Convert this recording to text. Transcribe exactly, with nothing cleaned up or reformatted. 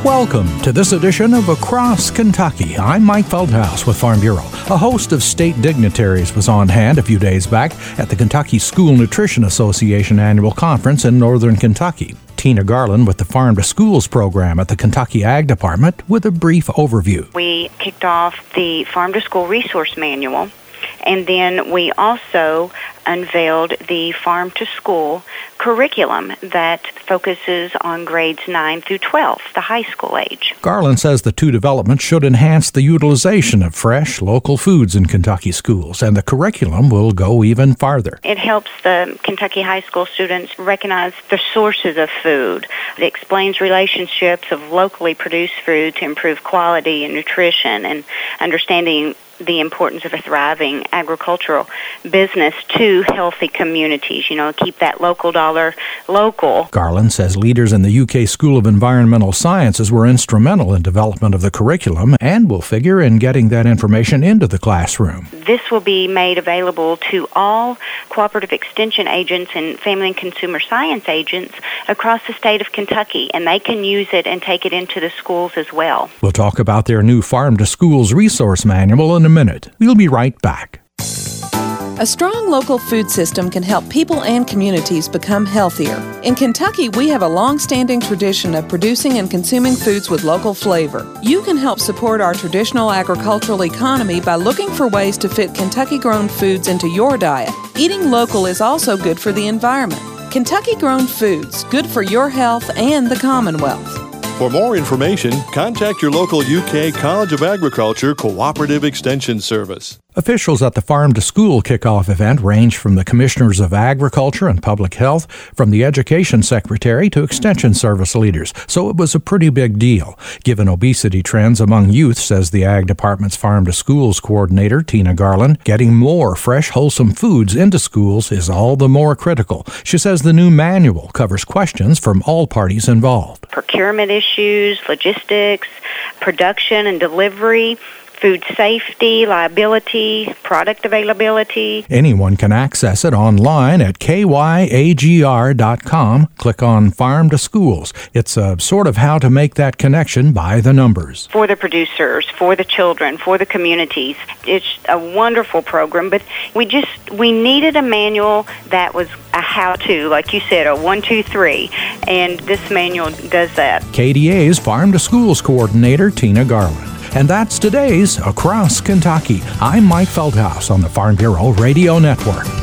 Welcome to this edition of Across Kentucky. I'm Mike Feldhaus with Farm Bureau. A host of state dignitaries was on hand a few days back at the Kentucky School Nutrition Association annual conference in northern Kentucky. Tina Garland with the Farm to Schools program at the Kentucky Ag Department with a brief overview. We kicked off the Farm to School Resource Manual, and then we also unveiled the Farm to School curriculum that focuses on grades nine through twelve, the high school age. Garland says the two developments should enhance the utilization of fresh, local foods in Kentucky schools, and the curriculum will go even farther. It helps the Kentucky high school students recognize the sources of food. It explains relationships of locally produced food to improve quality and nutrition, and understanding the importance of a thriving agricultural business to healthy communities. You know, keep that local dollar local. Garland says leaders in the U K School of Environmental Sciences were instrumental in development of the curriculum and will figure in getting that information into the classroom. This will be made available to all cooperative extension agents and family and consumer science agents across the state of Kentucky, and they can use it and take it into the schools as well. We'll talk about their new Farm to Schools resource manual in a minute. We'll be right back. A strong local food system can help people and communities become healthier. In Kentucky, we have a long-standing tradition of producing and consuming foods with local flavor. You can help support our traditional agricultural economy by looking for ways to fit Kentucky-grown foods into your diet. Eating local is also good for the environment. Kentucky-grown foods, good for your health and the Commonwealth. For more information, contact your local U K College of Agriculture Cooperative Extension Service. Officials at the Farm to School kickoff event range from the Commissioners of Agriculture and Public Health, from the Education Secretary to Extension Service leaders, so it was a pretty big deal. Given obesity trends among youth, says the Ag Department's Farm to Schools coordinator, Tina Garland, getting more fresh, wholesome foods into schools is all the more critical. She says the new manual covers questions from all parties involved. Procurement issues, logistics, production and delivery, food safety, liability, product availability. Anyone can access it online at K Y A G R dot com. Click on Farm to Schools. It's a sort of how to make that connection by the numbers. For the producers, for the children, for the communities. It's a wonderful program, but we just, we needed a manual that was a how-to, like you said, a one, two, three, and this manual does that. K D A's Farm to Schools coordinator, Tina Garland. And that's today's Across Kentucky. I'm Mike Feldhaus on the Farm Bureau Radio Network.